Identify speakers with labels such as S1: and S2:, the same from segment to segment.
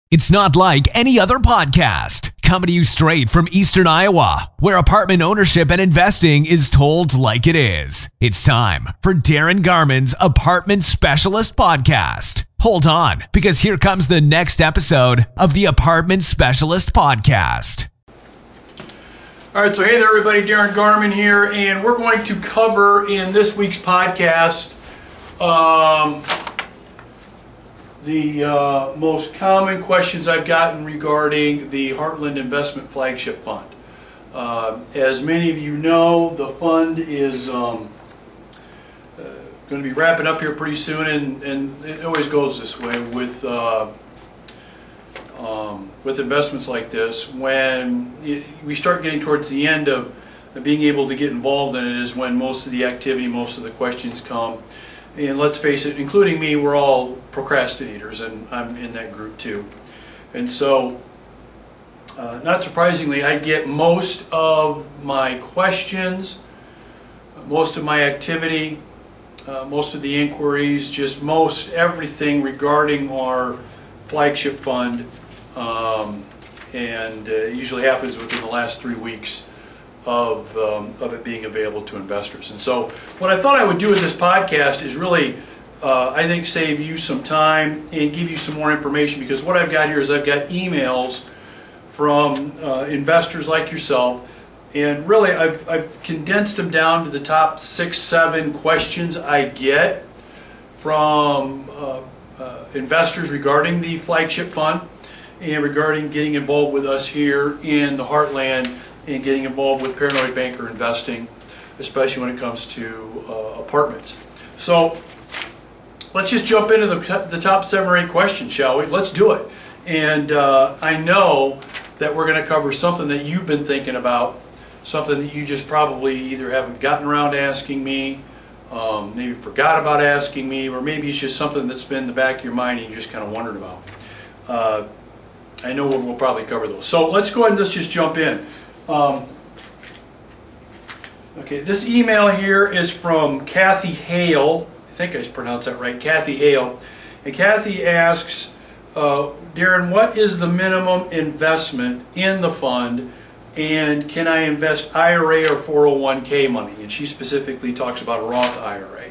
S1: It's not like any other podcast. Coming to you straight from Eastern Iowa, where apartment ownership and investing is told like it is. It's time for Darren Garman's Apartment Specialist Podcast. Hold on, because here comes the next episode of the Apartment Specialist Podcast.
S2: All right, so hey there everybody, Darren Garman here, and we're going to cover in this week's podcast the most common questions I've gotten regarding the Heartland Investment Flagship Fund. As many of you know, the fund is going to be wrapping up here pretty soon, and it always goes this way with investments like this. When we start getting towards the end of being able to get involved in it is when most of the activity, most of the questions come. And let's face it, including me, we're all procrastinators, and I'm in that group too. And so, not surprisingly, I get most of my questions, most of my activity, most of the inquiries, just most everything regarding our flagship fund, and it usually happens within the last 3 weeks of it being available to investors. And so what I thought I would do with this podcast is really, I think, save you some time and give you some more information, because what I've got here is I've got emails from investors like yourself, and really I've condensed them down to the top 6-7 questions I get from investors regarding the flagship fund and regarding getting involved with us here in the Heartland and getting involved with Paranoid Banker investing, especially when it comes to apartments. So let's just jump into the top 7 or 8 questions, shall we? Let's do it. And I know that we're going to cover something that you've been thinking about, something that you just probably either haven't gotten around to asking me, maybe forgot about asking me, or maybe it's just something that's been in the back of your mind and you just kind of wondered about. I know we'll probably cover those. So let's go ahead and let's just jump in. Okay, this email here is from Kathy Hale. I think I pronounced that right, Kathy Hale. And Kathy asks, Darren, what is the minimum investment in the fund, and can I invest IRA or 401k money? And she specifically talks about a Roth IRA.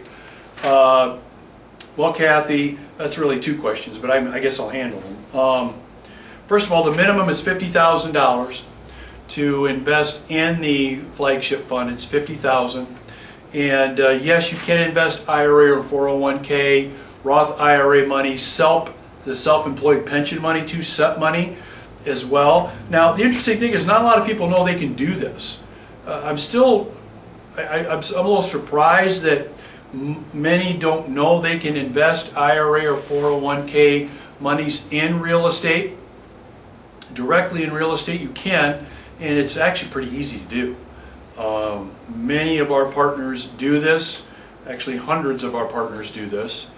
S2: Well, Kathy, that's really 2 questions, but I guess I'll handle them. First of all, the minimum is $50,000. To invest in the flagship fund, it's $50,000, and yes, you can invest IRA or 401k, Roth IRA money, the self-employed pension money, SEP money as well. Now, the interesting thing is not a lot of people know they can do this. I'm a little surprised that many don't know they can invest IRA or 401k monies in real estate. Directly in real estate, you can. And it's actually pretty easy to do. Many of our partners do this. Actually, hundreds of our partners do this.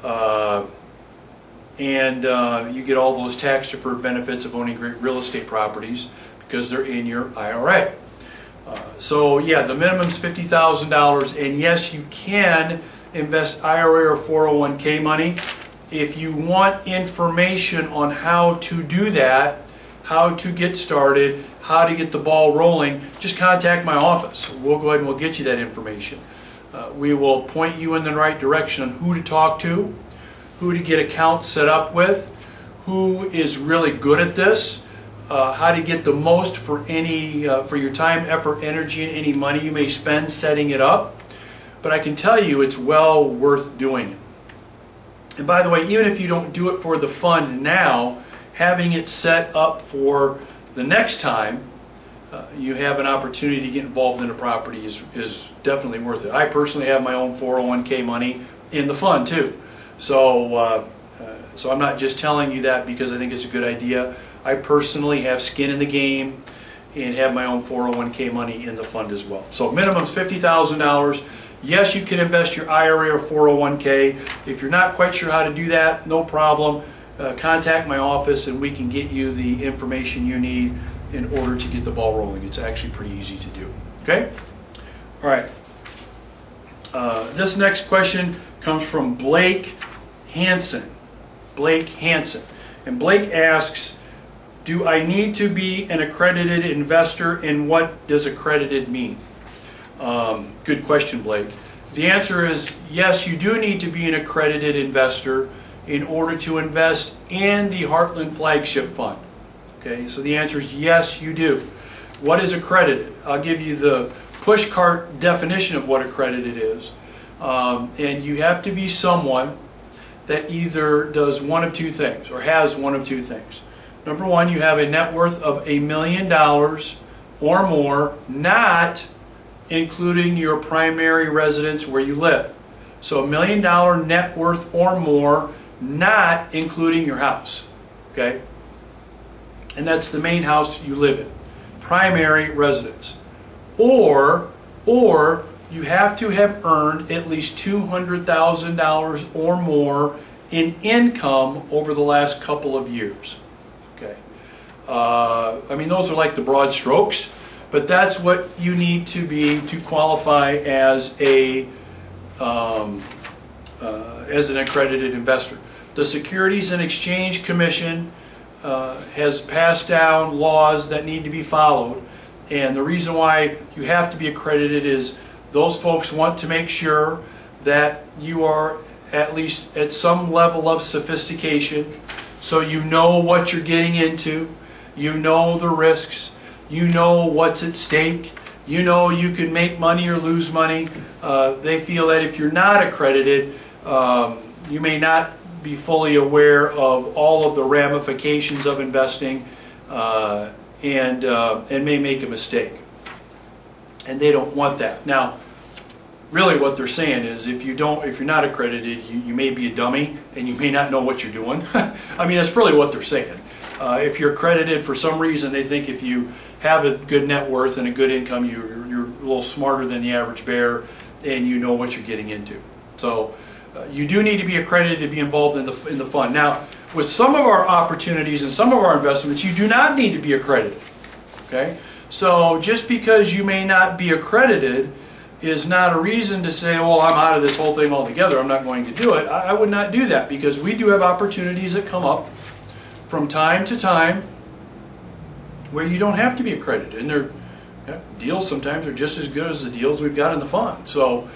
S2: And you get all those tax-deferred benefits of owning great real estate properties because they're in your IRA. So yeah, the minimum is $50,000. And yes, you can invest IRA or 401k money. If you want information on how to do that, how to get started, how to get the ball rolling, just contact my office. We'll go ahead and we'll get you that information. We will point you in the right direction on who to talk to, who to get accounts set up with, who is really good at this, how to get the most for your time, effort, energy, and any money you may spend setting it up. But I can tell you it's well worth doing it. And by the way, even if you don't do it for the fund now, having it set up for the next time you have an opportunity to get involved in a property is definitely worth it. I personally have my own 401k money in the fund too. So I'm not just telling you that because I think it's a good idea. I personally have skin in the game and have my own 401k money in the fund as well. So minimum is $50,000. Yes, you can invest your IRA or 401k. If you're not quite sure how to do that, no problem. Contact my office and we can get you the information you need in order to get the ball rolling. It's actually pretty easy to do. Okay? All right. This next question comes from Blake Hansen. Blake Hansen. And Blake asks, do I need to be an accredited investor, and what does accredited mean? Good question, Blake. The answer is yes, you do need to be an accredited investor in order to invest in the Heartland Flagship Fund. Okay, so the answer is yes, you do. What is accredited? I'll give you the pushcart definition of what accredited is. And you have to be someone that either does one of two things, or has one of two things. Number one, you have a net worth of $1 million or more, not including your primary residence where you live. So $1 million net worth or more, not including your house. Okay? And that's the main house you live in. Primary residence. Or you have to have earned at least $200,000 or more in income over the last couple of years. Okay. I mean, those are like the broad strokes, but that's what you need to be to qualify as an accredited investor. The Securities and Exchange Commission has passed down laws that need to be followed, and the reason why you have to be accredited is those folks want to make sure that you are at least at some level of sophistication, so you know what you're getting into, you know the risks, you know what's at stake, you know you can make money or lose money. They feel that if you're not accredited, you may not be fully aware of all of the ramifications of investing and may make a mistake. And they don't want that. Now, really what they're saying is if you're not accredited, you may be a dummy and you may not know what you're doing. I mean, that's really what they're saying. If you're accredited, for some reason they think if you have a good net worth and a good income, you're a little smarter than the average bear and you know what you're getting into. So you do need to be accredited to be involved in the fund. Now, with some of our opportunities and some of our investments, you do not need to be accredited. Okay? So just because you may not be accredited is not a reason to say, well, I'm out of this whole thing altogether, I'm not going to do it. I would not do that, because we do have opportunities that come up from time to time where you don't have to be accredited. And their deals sometimes are just as good as the deals we've got in the fund. So,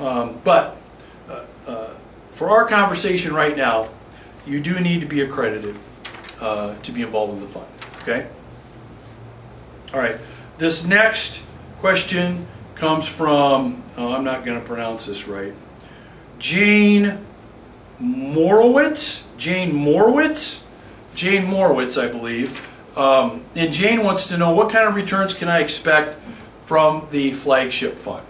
S2: for our conversation right now, you do need to be accredited to be involved in the fund. Okay? All right. This next question comes from, I'm not going to pronounce this right, Jane Morowitz, I believe. And Jane wants to know, what kind of returns can I expect from the flagship fund?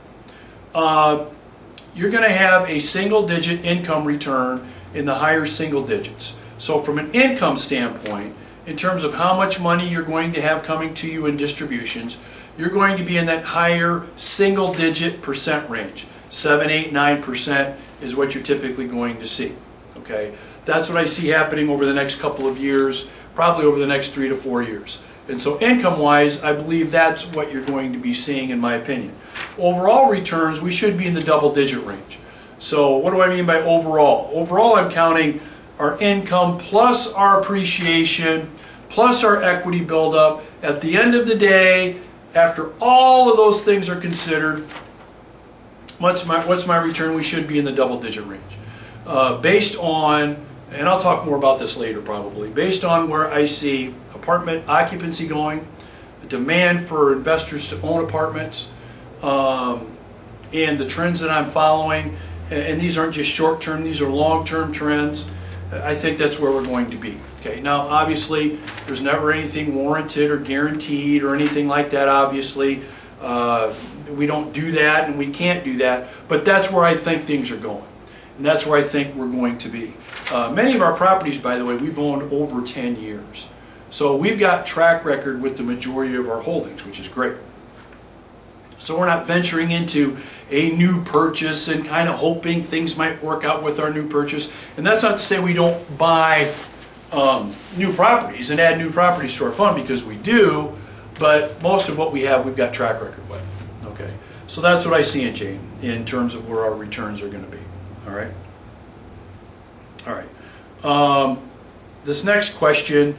S2: You're going to have a single-digit income return in the higher single digits. So from an income standpoint, in terms of how much money you're going to have coming to you in distributions, you're going to be in that higher single-digit percent range. 7, 8, 9% is what you're typically going to see. Okay, that's what I see happening over the next couple of years, probably over the next 3 to 4 years. And so income-wise, I believe that's what you're going to be seeing, in my opinion. Overall returns, we should be in the double-digit range. So what do I mean by overall? Overall, I'm counting our income plus our appreciation plus our equity buildup. At the end of the day, after all of those things are considered, what's my return? We should be in the double-digit range. Based on, and I'll talk more about this later probably, based on where I see apartment occupancy going, demand for investors to own apartments, and the trends that I'm following, and these aren't just short-term, these are long-term trends, I think that's where we're going to be. Okay, now obviously there's never anything warranted or guaranteed or anything like that, obviously. We don't do that and we can't do that, but that's where I think things are going. And that's where I think we're going to be. Many of our properties, by the way, we've owned over 10 years. So we've got track record with the majority of our holdings, which is great. So we're not venturing into a new purchase and kind of hoping things might work out with our new purchase. And that's not to say we don't buy new properties and add new properties to our fund, because we do, but most of what we have, we've got track record with. Okay, so that's what I see in Jane in terms of where our returns are going to be. All right. All right. This next question,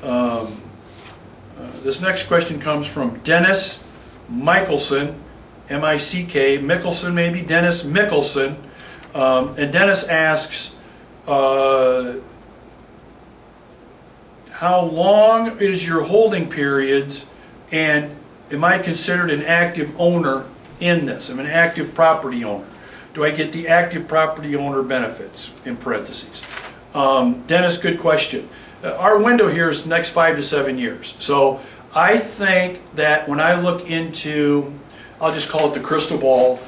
S2: comes from Dennis Michelson, M-I-C-K, Mickelson maybe, Dennis Mickelson. And Dennis asks, how long is your holding periods, and am I considered an active owner in this? I'm an active property owner. Do I get the active property owner benefits, in parentheses? Dennis, good question. Our window here is the next 5 to 7 years. So I think that when I look into, I'll just call it the crystal ball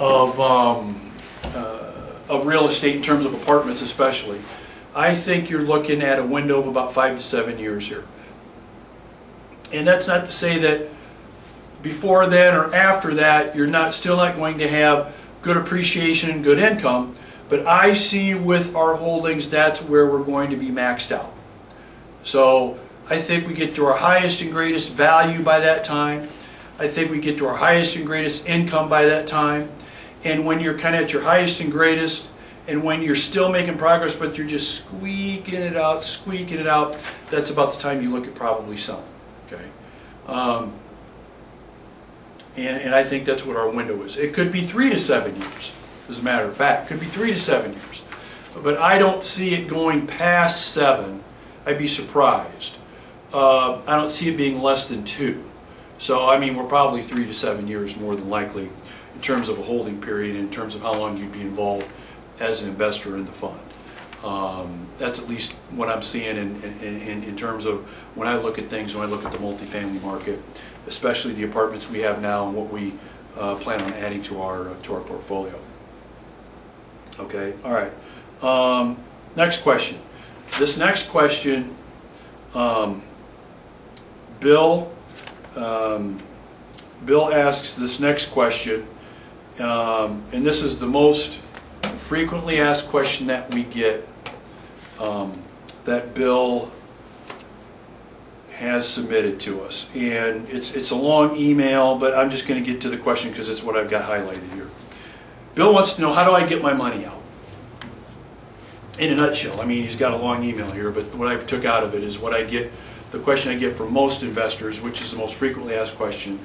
S2: of real estate in terms of apartments especially, I think you're looking at a window of about 5 to 7 years here. And that's not to say that before then or after that you're still not going to have good appreciation and good income, but I see with our holdings that's where we're going to be maxed out. So I think we get to our highest and greatest value by that time. I think we get to our highest and greatest income by that time. And when you're kind of at your highest and greatest, and when you're still making progress but you're just squeaking it out, that's about the time you look at probably selling. Okay. And I think that's what our window is. It could be 3 to 7 years, as a matter of fact. It could be 3 to 7 years. But I don't see it going past 7. I'd be surprised. I don't see it being less than 2. So, I mean, we're probably 3 to 7 years more than likely in terms of a holding period, in terms of how long you'd be involved as an investor in the fund. That's at least what I'm seeing in terms of when I look at things, when I look at the multifamily market, especially the apartments we have now and what we plan on adding to our portfolio. Okay, all right. Next question. This next question, Bill asks this next question, and this is the most frequently asked question that we get, that Bill has submitted to us, and it's a long email, but I'm just going to get to the question because it's what I've got highlighted here. Bill wants to know, how do I get my money out? In a nutshell, I mean, he's got a long email here, but what I took out of it is what I get, the question I get from most investors, which is the most frequently asked question,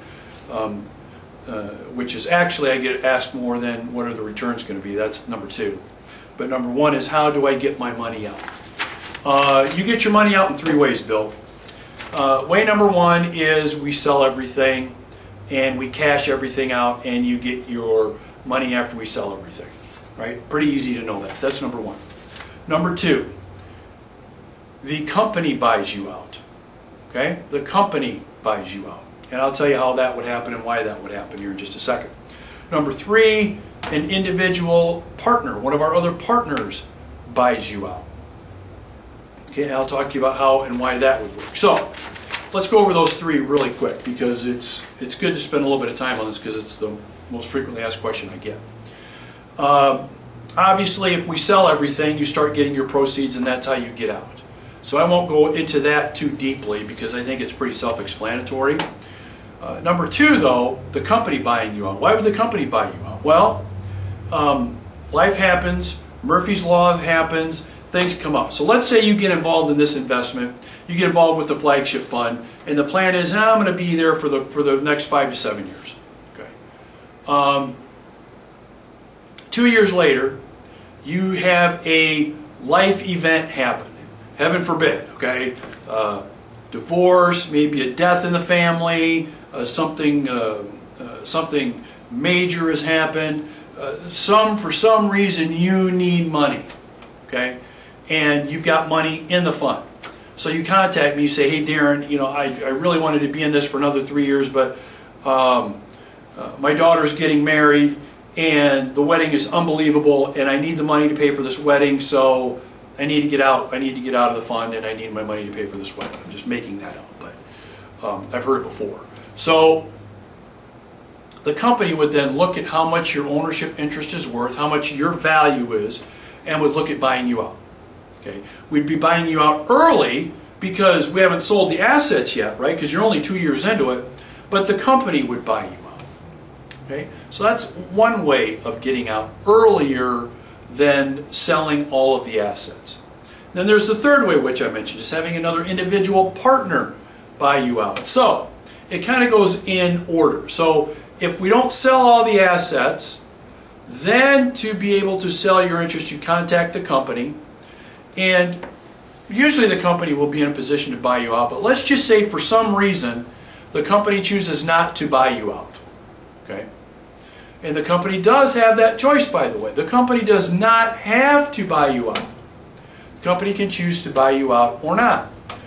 S2: which is actually I get asked more than what are the returns going to be. That's number 2. But number 1 is, how do I get my money out? You get your money out in 3 ways, Bill. Way number 1 is we sell everything and we cash everything out, and you get your money after we sell everything. Right? Pretty easy to know that. That's number 1. Number 2, the company buys you out. Okay? The company buys you out. And I'll tell you how that would happen and why that would happen here in just a second. Number 3, an individual partner, one of our other partners, buys you out. Okay, I'll talk to you about how and why that would work. So, let's go over those 3 really quick, because it's good to spend a little bit of time on this because it's the most frequently asked question I get. Obviously, if we sell everything, you start getting your proceeds, and that's how you get out. So I won't go into that too deeply because I think it's pretty self-explanatory. Number 2, though, the company buying you out. Why would the company buy you out? Well, life happens, Murphy's Law happens, things come up. So let's say you get involved in this investment, you get involved with the flagship fund, and the plan is, I'm going to be there for the next 5 to 7 years. Okay. 2 years later, you have a life event happen. Heaven forbid, okay? Divorce, maybe a death in the family, something major has happened. For some reason you need money, okay? And you've got money in the fund. So you contact me, you say, hey Darren, you know, I really wanted to be in this for another 3 years, but my daughter's getting married and the wedding is unbelievable and I need the money to pay for this wedding, so I need to get out. I need to get out of the fund and I need my money to pay for this wedding. I'm just making that up, but I've heard it before. So the company would then look at how much your ownership interest is worth, how much your value is, and would look at buying you out. Okay, we'd be buying you out early because we haven't sold the assets yet, right? Because you're only 2 years into it, but the company would buy you out. Okay, so that's one way of getting out earlier than selling all of the assets. Then there's the third way, which I mentioned, is having another individual partner buy you out. So it kind of goes in order. So if we don't sell all the assets, then to be able to sell your interest, you contact the company, and usually the company will be in a position to buy you out. But let's just say for some reason the company chooses not to buy you out. Okay? And the company does have that choice, by the way. The company does not have to buy you out. The company can choose to buy you out or not.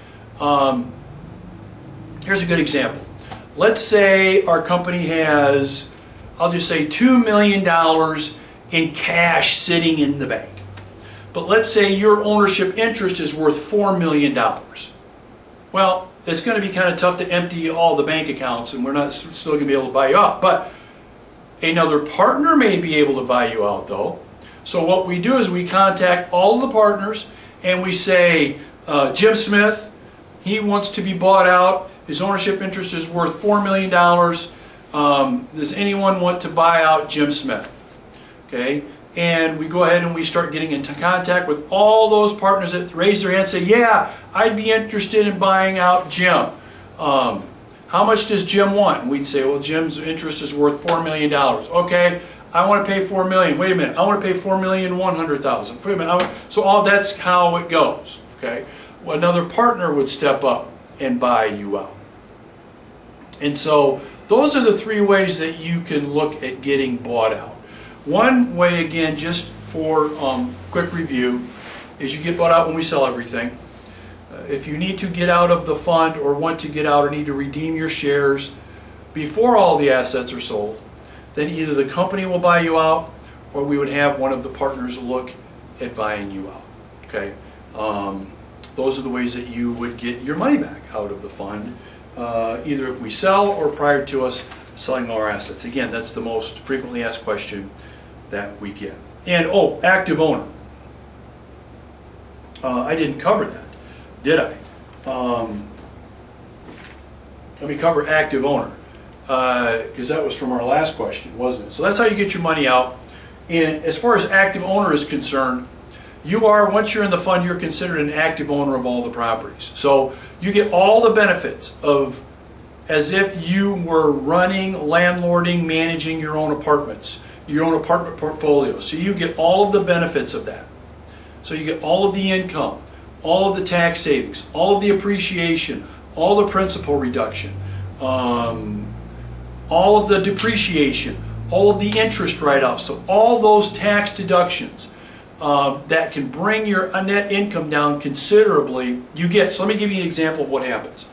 S2: Here's a good example. Let's say our company has, I'll just say $2 million in cash sitting in the bank. But let's say your ownership interest is worth $4 million. Well, it's going to be kind of tough to empty all the bank accounts, and we're not still going to be able to buy you out. But another partner may be able to buy you out, though. So what we do is we contact all of the partners, and we say, Jim Smith, he wants to be bought out. His ownership interest is worth $4 million. Does anyone want to buy out Jim Smith? Okay, and we go ahead and we start getting into contact with all those partners that raise their hand and say, yeah, I'd be interested in buying out Jim. How much does Jim want? And we'd say, well, Jim's interest is worth $4 million. Okay, I want to pay $4 million. Wait a minute, I want to pay $4,100,000. Wait a minute. So all that's how it goes. Okay, well, another partner would step up and buy you out. And so those are the three ways that you can look at getting bought out. One way, again, just for quick review, is you get bought out when we sell everything. If you need to get out of the fund or want to get out or need to redeem your shares before all the assets are sold, then either the company will buy you out or we would have one of the partners look at buying you out. Okay, those are the ways that you would get your money back out of the fund, either if we sell or prior to us selling all our assets. Again, that's the most frequently asked question that we get. And oh, active owner. I didn't cover that, did I? Let me cover active owner, because that was from our last question, wasn't it? So that's how you get your money out. And as far as active owner is concerned, you are, once you're in the fund, you're considered an active owner of all the properties. So you get all the benefits of as if you were running, landlording, managing your own apartments, your own apartment portfolio. So you get all of the benefits of that. So you get all of the income, all of the tax savings, all of the appreciation, all the principal reduction, all of the depreciation, all of the interest write-offs. So all those tax deductions that can bring your net income down considerably, you get. So let me give you an example of what happens.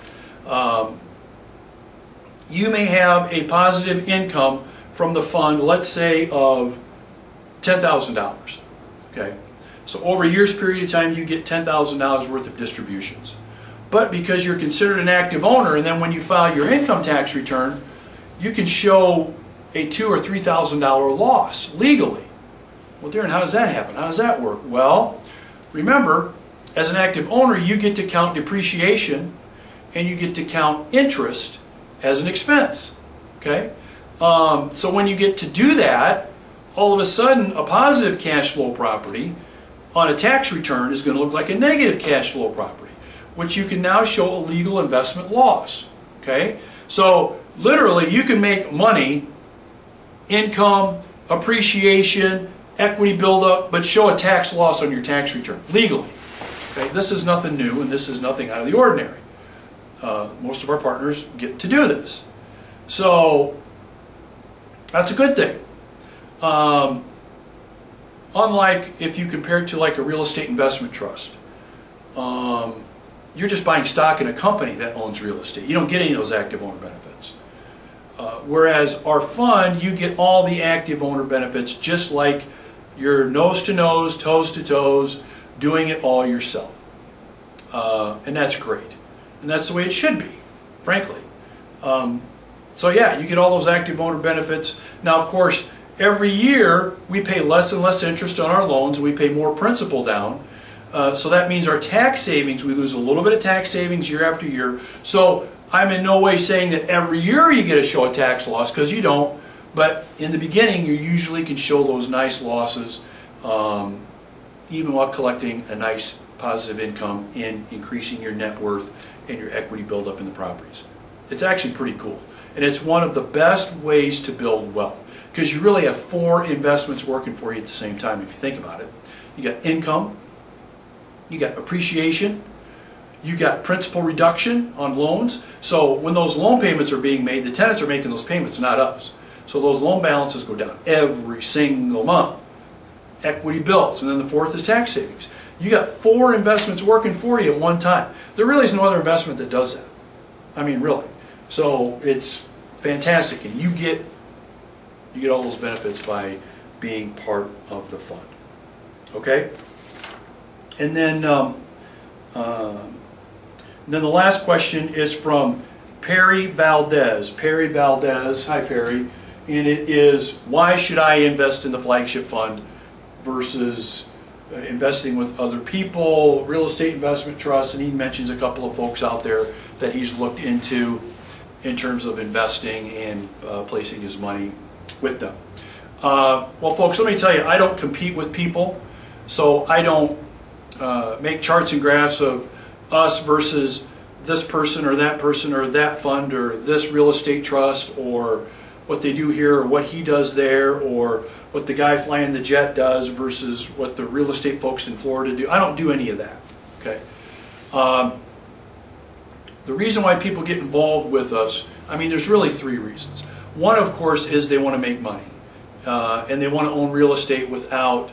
S2: You may have a positive income from the fund, let's say of $10,000. Okay, so over a year's period of time, you get $10,000 worth of distributions. But because you're considered an active owner, and then when you file your income tax return, you can show a $2,000 or $3,000 loss legally. Well, Darren, how does that happen? How does that work? Well, remember, as an active owner, you get to count depreciation and you get to count interest as an expense. Okay? So when you get to do that, all of a sudden, a positive cash flow property on a tax return is going to look like a negative cash flow property, which you can now show a legal investment loss. Okay? So literally, you can make money, income, appreciation, equity buildup, but show a tax loss on your tax return, legally. Okay? This is nothing new, and this is nothing out of the ordinary. Most of our partners get to do this. So that's a good thing. Unlike if you compare it to like a real estate investment trust. You're just buying stock in a company that owns real estate. You don't get any of those active owner benefits. Whereas our fund, you get all the active owner benefits, just like you're nose to nose, toes to toes, doing it all yourself. And that's great. And that's the way it should be, frankly. So yeah, you get all those active owner benefits. Now, of course, every year we pay less and less interest on our loans, and we pay more principal down. So that means our tax savings, we lose a little bit of tax savings year after year. So I'm in no way saying that every year you get to show a tax loss, because you don't. But in the beginning, you usually can show those nice losses, even while collecting a nice positive income and increasing your net worth and your equity buildup in the properties. It's actually pretty cool. And it's one of the best ways to build wealth because you really have 4 investments working for you at the same time if you think about it. You got income, you got appreciation, you got principal reduction on loans. So when those loan payments are being made, the tenants are making those payments, not us. So those loan balances go down every single month. Equity builds, and then the 4th is tax savings. You got 4 investments working for you at one time. There really is no other investment that does that. I mean, really. So it's fantastic, and you get all those benefits by being part of the fund. Okay? And then the last question is from Perry Valdez. Perry Valdez, hi Perry, and it is, why should I invest in the flagship fund versus investing with other people, real estate investment trusts, and he mentions a couple of folks out there that he's looked into in terms of investing and placing his money with them. Well folks, let me tell you, I don't compete with people, so I don't make charts and graphs of us versus this person or that fund or this real estate trust or what they do here or what he does there or what the guy flying the jet does versus what the real estate folks in Florida do. I don't do any of that. Okay. The reason why people get involved with us, I mean, there's really 3 reasons. One, of course, is they want to make money and they want to own real estate without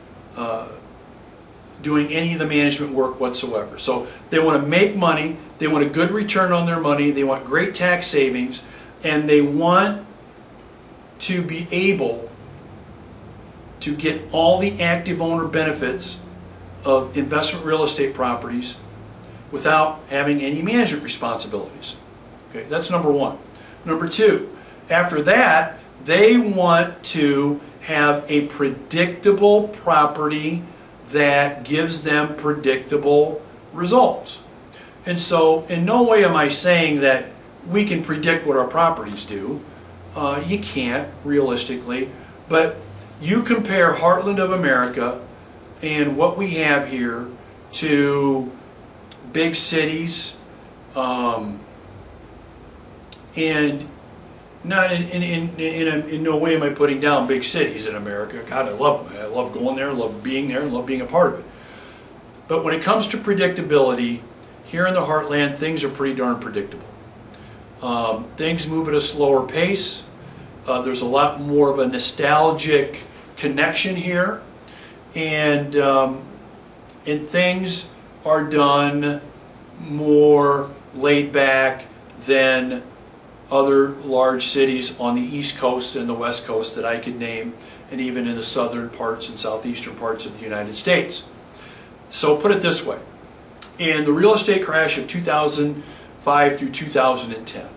S2: doing any of the management work whatsoever. So they want to make money, they want a good return on their money, they want great tax savings, and they want to be able to get all the active owner benefits of investment real estate properties without having any management responsibilities. Okay, that's number 1. Number 2, after that, they want to have a predictable property that gives them predictable results. And so in no way am I saying that we can predict what our properties do. You can't, realistically. But you compare Heartland of America and what we have here to big cities, and not in no way am I putting down big cities in America. God, I love them. I love going there, I love being there, and love being a part of it. But when it comes to predictability, here in the Heartland, things are pretty darn predictable. Things move at a slower pace. There's a lot more of a nostalgic connection here, and things are done more laid back than other large cities on the East Coast and the West Coast that I could name, and even in the southern parts and southeastern parts of the United States. So put it this way, in the real estate crash of 2005 through 2010,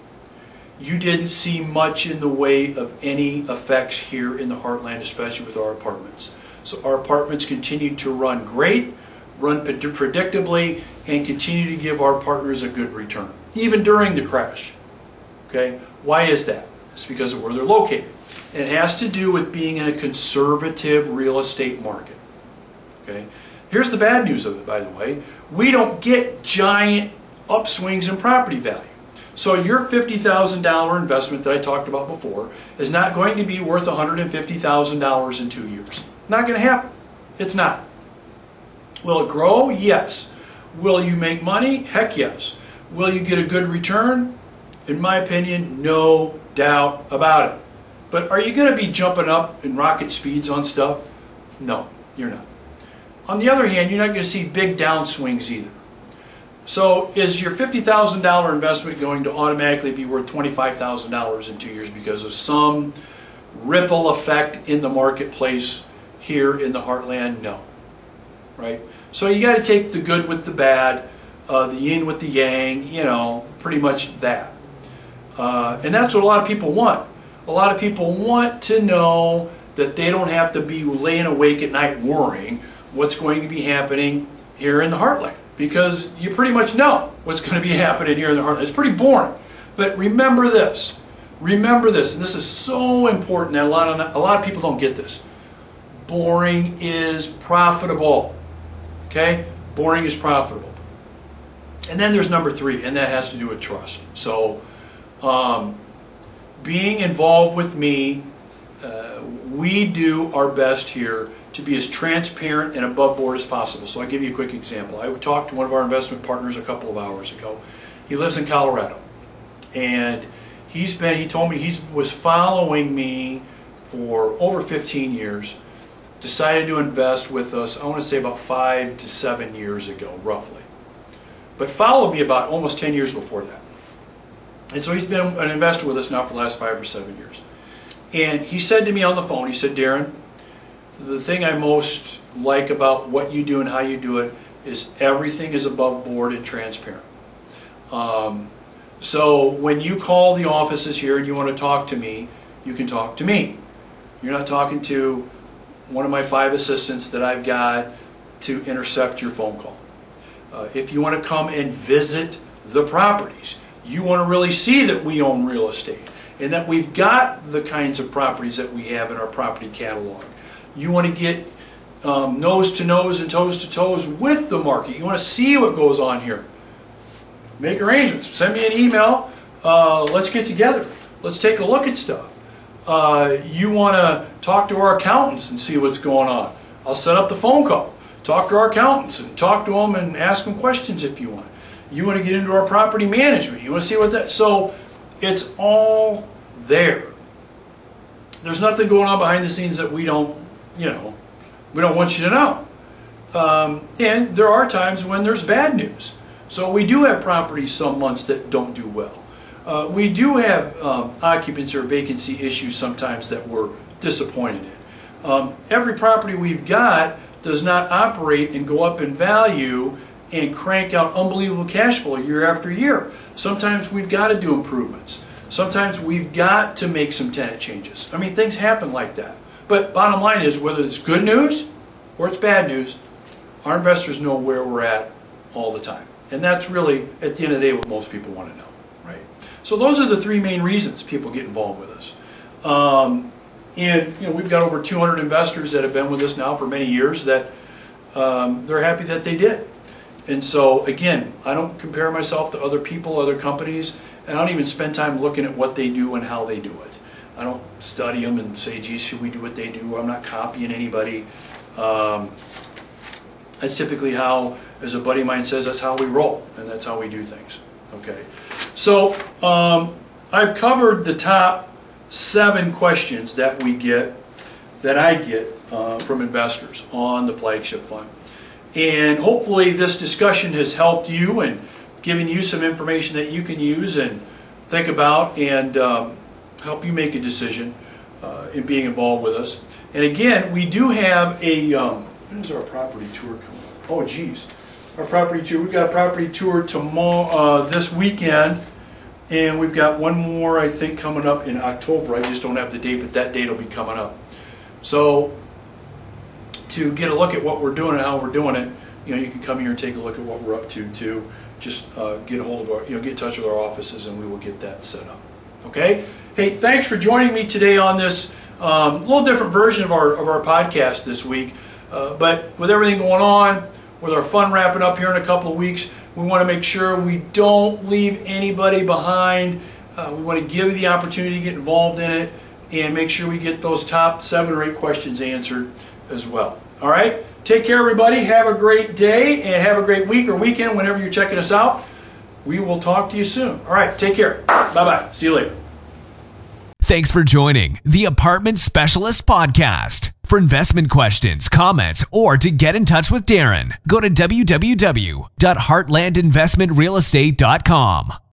S2: you didn't see much in the way of any effects here in the Heartland, especially with our apartments. So our apartments continued to run great, run predictably, and continue to give our partners a good return, even during the crash. Okay? Why is that? It's because of where they're located. And it has to do with being in a conservative real estate market. Okay? Here's the bad news of it, by the way. We don't get giant upswings in property value. So your $50,000 investment that I talked about before is not going to be worth $150,000 in 2 years. Not going to happen. It's not. Will it grow? Yes. Will you make money? Heck yes. Will you get a good return? In my opinion, no doubt about it. But are you going to be jumping up in rocket speeds on stuff? No, you're not. On the other hand, you're not going to see big downswings either. So is your $50,000 investment going to automatically be worth $25,000 in 2 years because of some ripple effect in the marketplace here in the Heartland? No. Right? So you got to take the good with the bad, the yin with the yang, you know, pretty much that. And that's what a lot of people want. A lot of people want to know that they don't have to be laying awake at night worrying what's going to be happening here in the Heartland. Because you pretty much know what's going to be happening here in the Heartland. It's pretty boring. But remember this. Remember this, and this is so important that a lot of people don't get this. Boring is profitable. Okay? boring is profitable. And then there's number 3, and that has to do with trust. So being involved with me, we do our best here to be as transparent and above board as possible. So I'll give you a quick example. I talked to one of our investment partners a couple of hours ago. He lives in Colorado, and he told me he was following me for over 15 years, decided to invest with us, I want to say about 5 to 7 years ago, roughly. But followed me about almost 10 years before that. And so he's been an investor with us now for the last 5 or 7 years. And he said to me on the phone, he said, Darren, the thing I most like about what you do and how you do it is everything is above board and transparent. So when you call the offices here and you want to talk to me, you can talk to me. You're not talking to one of my 5 assistants that I've got to intercept your phone call. If you want to come and visit the properties, you want to really see that we own real estate and that we've got the kinds of properties that we have in our property catalog. You want to get nose to nose and toes to toes with the market. You want to see what goes on here. Make arrangements. Send me an email. Let's get together. Let's take a look at stuff. You want to talk to our accountants and see what's going on. I'll set up the phone call. Talk to our accountants and talk to them and ask them questions if you want. You want to get into our property management. You want to see what that... So it's all there. There's nothing going on behind the scenes that we don't want you to know. And there are times when there's bad news. So we do have properties some months that don't do well. We do have occupancy or vacancy issues sometimes that we're disappointed in. Every property we've got does not operate and go up in value and crank out unbelievable cash flow year after year. Sometimes we've got to do improvements. Sometimes we've got to make some tenant changes. I mean, things happen like that. But bottom line is, whether it's good news or it's bad news, our investors know where we're at all the time. And that's really, at the end of the day, what most people want to know, right? So those are the 3 main reasons people get involved with us. And we've got over 200 investors that have been with us now for many years that they're happy that they did. And so, again, I don't compare myself to other people, other companies, and I don't even spend time looking at what they do and how they do it. I don't study them and say, geez, should we do what they do? I'm not copying anybody. That's typically how, as a buddy of mine says, that's how we roll, and that's how we do things. Okay. So I've covered the top 7 questions that I get from investors on the flagship fund. And hopefully this discussion has helped you and given you some information that you can use and think about and help you make a decision in being involved with us. And again, we do have a, when is our property tour coming up? Oh geez, our property tour, we've got a property tour tomorrow, this weekend, and we've got one more I think coming up in October. I just don't have the date, but that date will be coming up. So to get a look at what we're doing and how we're doing it, you can come here and take a look at what we're up to just get a hold of our, get in touch with our offices, and we will get that set up. Okay? Hey, thanks for joining me today on this little different version of our podcast this week. But with everything going on, with our fund wrapping up here in a couple of weeks, we want to make sure we don't leave anybody behind. We want to give you the opportunity to get involved in it and make sure we get those top 7 or 8 questions answered as well. All right? Take care, everybody. Have a great day and have a great week or weekend whenever you're checking us out. We will talk to you soon. All right, take care. Bye-bye. See you later.
S1: Thanks for joining the Apartment Specialist Podcast. For investment questions, comments, or to get in touch with Darren, go to www.heartlandinvestmentrealestate.com.